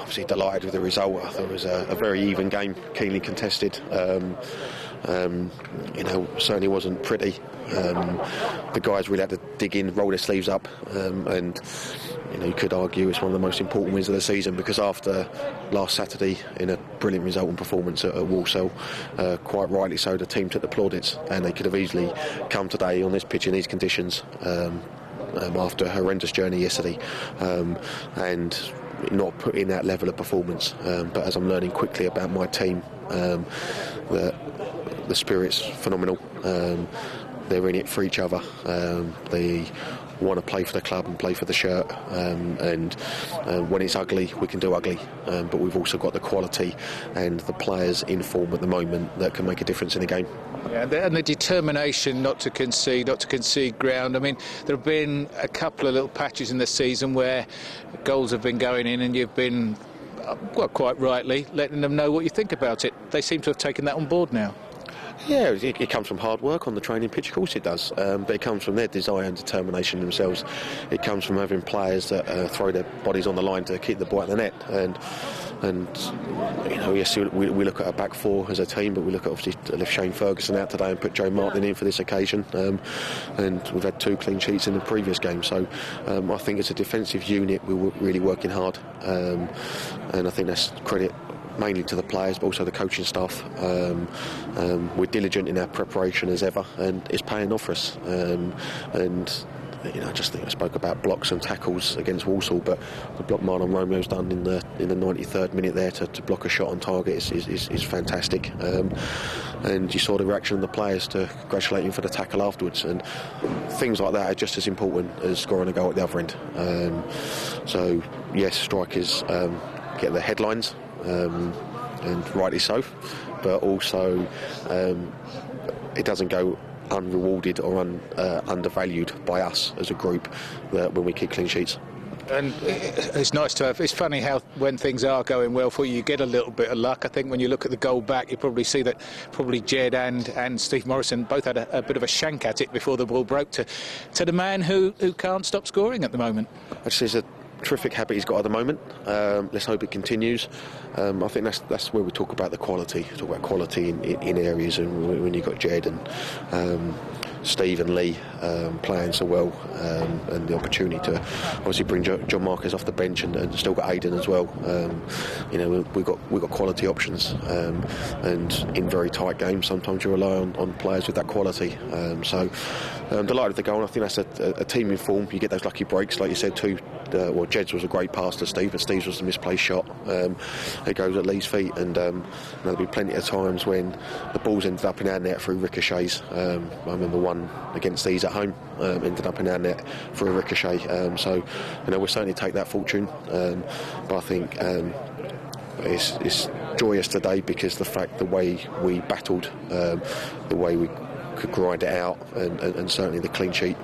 obviously delighted with the result. I thought it was a very even game, keenly contested. Certainly wasn't pretty. The guys really had to dig in, roll their sleeves up, and you could argue it's one of the most important wins of the season, because after last Saturday, in a brilliant result and performance at Walsall, quite rightly so, the team took the plaudits, and they could have easily come today on this pitch in these conditions after a horrendous journey yesterday, and not put in that level of performance. But as I'm learning quickly about my team, the spirit's phenomenal. They're in it for each other. They want to play for the club and play for the shirt, and when it's ugly, we can do ugly, but we've also got the quality and the players in form at the moment that can make a difference in the game. Yeah, and the determination not to concede ground. I mean, there have been a couple of little patches in the season where goals have been going in and you've been, well, quite rightly, letting them know what you think about it. They seem to have taken that on board now. Yeah, it comes from hard work on the training pitch, of course it does, but it comes from their desire and determination themselves. It comes from having players that throw their bodies on the line to keep the ball at the net, and yes, we look at our back four as a team, but we look at, obviously, left Shane Ferguson out today and put Joe Martin in for this occasion, and we've had 2 clean sheets in the previous game, so I think as a defensive unit we're really working hard, and I think that's credit mainly to the players, but also the coaching staff. We're diligent in our preparation as ever, and it's paying off for us. I just think I spoke about blocks and tackles against Walsall, but the block Marlon Romeo's done in the 93rd minute there to block a shot on target is fantastic. And you saw the reaction of the players to congratulate him for the tackle afterwards, and things like that are just as important as scoring a goal at the other end. So yes, strikers get the headlines, and rightly so, but also it doesn't go unrewarded or undervalued by us as a group when we keep clean sheets. And it's nice to have. It's funny how when things are going well for you, you get a little bit of luck. I think when you look at the goal back, you probably see that Jed and Steve Morrison both had a bit of a shank at it before the ball broke to the man who can't stop scoring at the moment. Actually, it's a terrific habit he's got at the moment. Let's hope it continues. I think that's where we talk about the quality. We talk about quality in areas, and when you've got Jed and Steve and Lee playing so well, and the opportunity to obviously bring John Marquez off the bench and still got Aidan as well. We've got quality options, and in very tight games sometimes you rely on players with that quality. So I'm delighted with the goal. I think that's a team in form. You get those lucky breaks, like you said too. Jed's was a great pass to Steve, but Steve's was a misplaced shot. It goes at Lee's feet, and there'll be plenty of times when the balls ended up in our net through ricochets. I remember one against these at home, ended up in our net through a ricochet. So we'll certainly take that fortune, but I think it's joyous today because the way we battled, the way we could grind it out, and certainly the clean sheet